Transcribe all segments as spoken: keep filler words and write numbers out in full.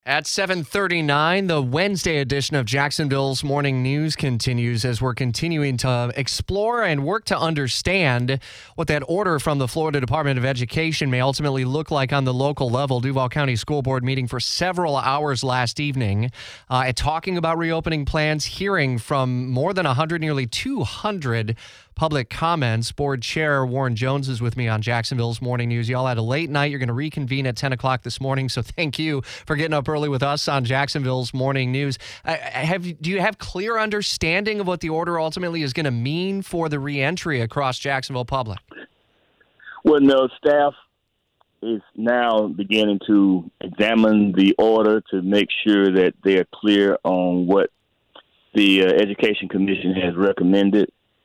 At seven thirty-nine, the Wednesday edition of Jacksonville's Morning News continues as we're continuing to explore and work to understand what that order from the Florida Department of Education may ultimately look like on the local level. Duval County School Board meeting for several hours last evening, uh, and talking about reopening plans, hearing from more than one hundred, nearly two hundred public comments. Board Chair Warren Jones is with me on Jacksonville's Morning News. Y'all had a late night. You're going to reconvene at ten o'clock this morning, so thank you for getting up early with us on Jacksonville's Morning News. Uh, have Do you have clear understanding of what the order ultimately is going to mean for the reentry across Jacksonville Public? Well, no, staff is now beginning to examine the order to make sure that they're clear on what the uh, Education Commission has recommended.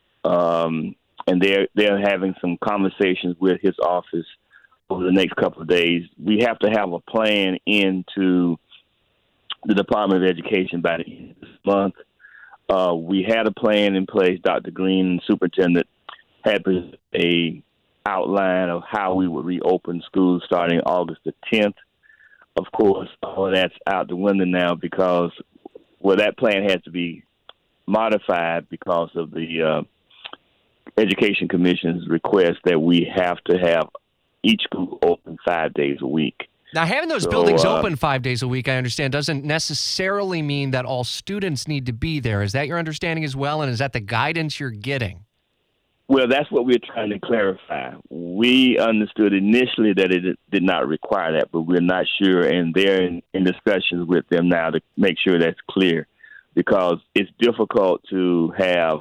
Um, and they're they're having some conversations with his office over the next couple of days. We have to have a plan into the Department of Education by the end of this month. Uh, we had a plan in place. Doctor Green, superintendent, had a outline of how we would reopen schools starting August the tenth. Of course, all that's out the window now because, well, that plan has to be modified because of the uh, Education Commission's request that we have to have each school open five days a week. Now, having those so, buildings uh, open five days a week, I understand, doesn't necessarily mean that all students need to be there. Is that your understanding as well, and is that the guidance you're getting? Well, that's what we're trying to clarify. We understood initially that it did not require that, but we're not sure, and they're in, in discussions with them now to make sure that's clear, because it's difficult to have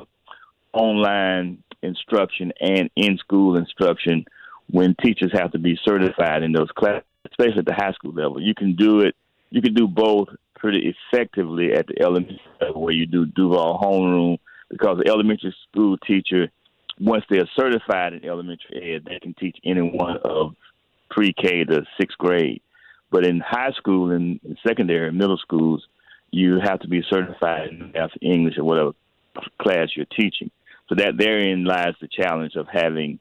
online instruction and in-school instruction when teachers have to be certified in those classes, especially at the high school level. You can do it, you can do both pretty effectively at the elementary level where you do Duval homeroom, because the elementary school teacher, once they're certified in elementary ed, they can teach anyone of pre-K to sixth grade. But in high school and secondary and middle schools, you have to be certified in math, English, or whatever class you're teaching. So that therein lies the challenge of having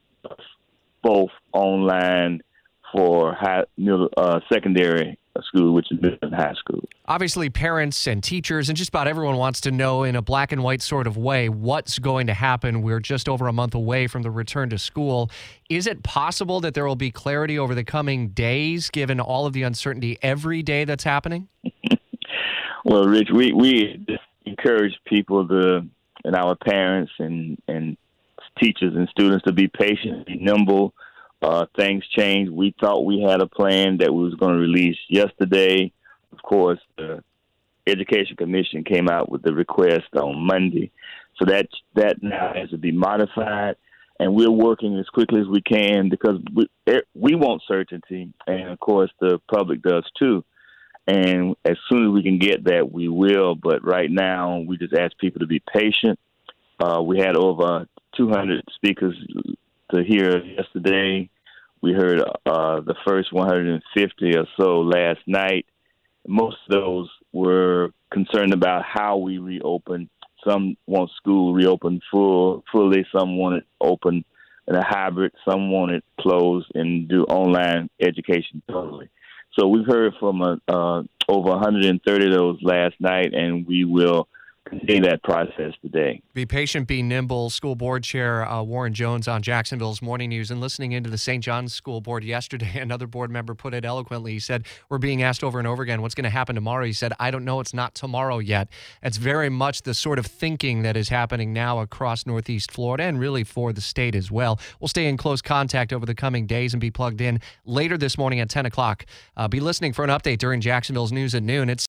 both online for high, middle, uh, secondary school, which is middle and high school. Obviously, parents and teachers and just about everyone wants to know in a black and white sort of way what's going to happen. We're just over a month away from the return to school. Is it possible that there will be clarity over the coming days, given all of the uncertainty every day that's happening? Well, Rich, we, we encourage people to, and our parents and, and teachers and students to be patient, be nimble. Uh, things change. We thought we had a plan that we was going to release yesterday. Of course, the Education Commission came out with the request on Monday. So that that now has to be modified. And we're working as quickly as we can because we, we want certainty. And, of course, the public does too. And as soon as we can get that, we will. But right now, we just ask people to be patient. Uh, we had over two hundred speakers to hear yesterday. We heard uh, the first one hundred fifty or so last night. Most of those were concerned about how we reopen. Some want school reopened full, fully. Some want it open in a hybrid. Some want it closed and do online education totally. So we've heard from uh, uh, over one hundred thirty of those last night, and we will continue that process today. Be patient, be nimble. School Board Chair uh, Warren Jones on Jacksonville's Morning News. And listening into the Saint John's School Board yesterday, another board member put it eloquently. He said, we're being asked over and over again, what's going to happen tomorrow? He said, I don't know. It's not tomorrow yet. It's very much the sort of thinking that is happening now across Northeast Florida and really for the state as well. We'll stay in close contact over the coming days and be plugged in later this morning at ten o'clock. Uh, be listening for an update during Jacksonville's News at noon. It's